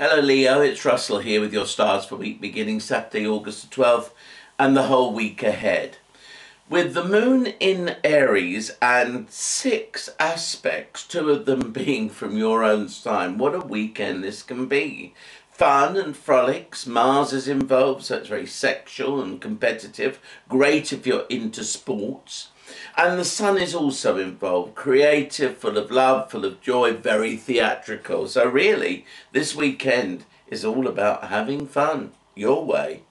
Hello Leo, it's Russell here with your stars for week beginning Saturday, August the 12th and the whole week ahead. With the moon in Aries and 6 aspects, 2 of them being from your own sign, what a weekend this can be. Fun and frolics, Mars is involved, so it's very sexual and competitive, great if you're into sports. And the sun is also involved, creative, full of love, full of joy, very theatrical. So really, this weekend is all about having fun, your way.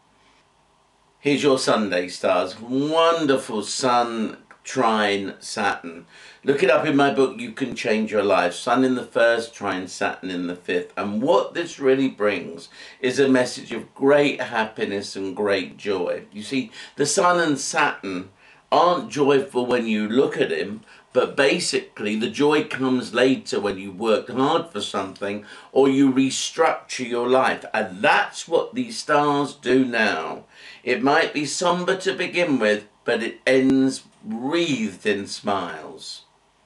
Here's your Sunday stars. Wonderful Sun trine Saturn. Look it up in my book, You Can Change Your Life. Sun in the 1st, trine Saturn in the 5th. And what this really brings is a message of great happiness and great joy. You see, the Sun and Saturn aren't joyful when you look at him, but basically the joy comes later when you worked hard for something or you restructure your life. And that's what these stars do now. It might be somber to begin with, but it ends wreathed in smiles.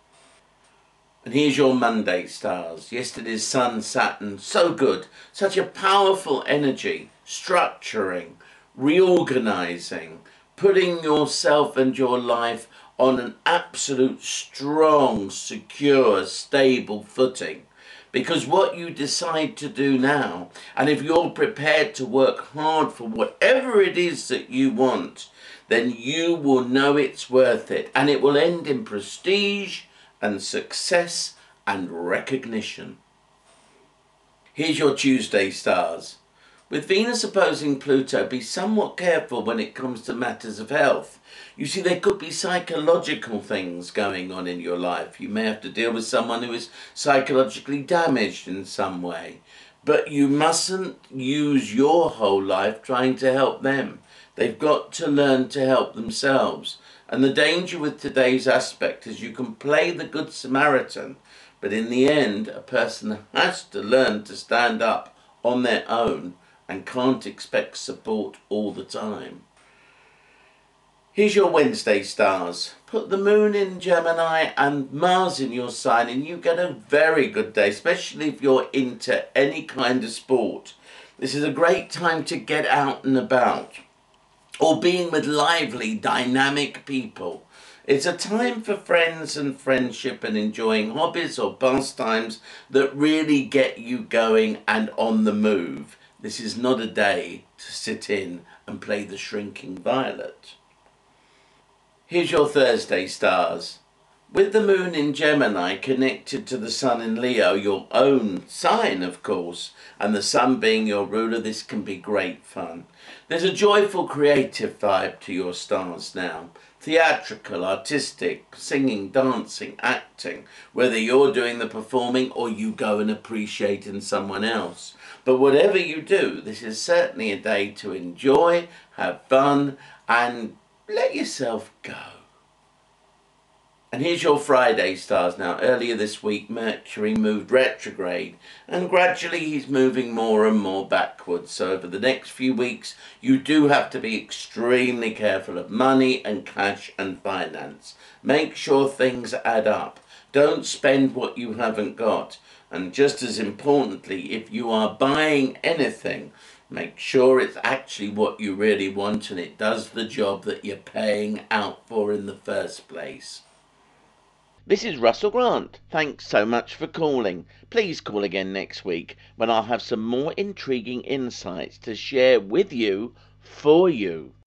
And here's your Monday stars. Yesterday's Sun, Saturn, so good. Such a powerful energy, structuring, reorganizing, putting yourself and your life on an absolute strong, secure, stable footing. Because what you decide to do now, and if you're prepared to work hard for whatever it is that you want, then you will know it's worth it. And it will end in prestige and success and recognition. Here's your Tuesday stars. With Venus opposing Pluto, be somewhat careful when it comes to matters of health. You see, there could be psychological things going on in your life. You may have to deal with someone who is psychologically damaged in some way. But you mustn't use your whole life trying to help them. They've got to learn to help themselves. And the danger with today's aspect is you can play the Good Samaritan, but in the end, a person has to learn to stand up on their own and can't expect support all the time. Here's your Wednesday stars. Put the moon in Gemini and Mars in your sign and you get a very good day, especially if you're into any kind of sport. This is a great time to get out and about or being with lively, dynamic people. It's a time for friends and friendship and enjoying hobbies or pastimes that really get you going and on the move. This is not a day to sit in and play the shrinking violet. Here's your Thursday stars. With the moon in Gemini connected to the sun in Leo, your own sign of course, and the sun being your ruler, this can be great fun. There's a joyful creative vibe to your stars now. Theatrical, artistic, singing, dancing, acting, whether you're doing the performing or you go and appreciate in someone else. But whatever you do, this is certainly a day to enjoy, have fun, and let yourself go. And here's your Friday stars now. Earlier this week, Mercury moved retrograde, and gradually he's moving more and more backwards. So over the next few weeks, you do have to be extremely careful of money and cash and finance. Make sure things add up. Don't spend what you haven't got. And just as importantly, if you are buying anything, make sure it's actually what you really want and it does the job that you're paying out for in the first place. This is Russell Grant. Thanks so much for calling. Please call again next week when I'll have some more intriguing insights to share with you, for you.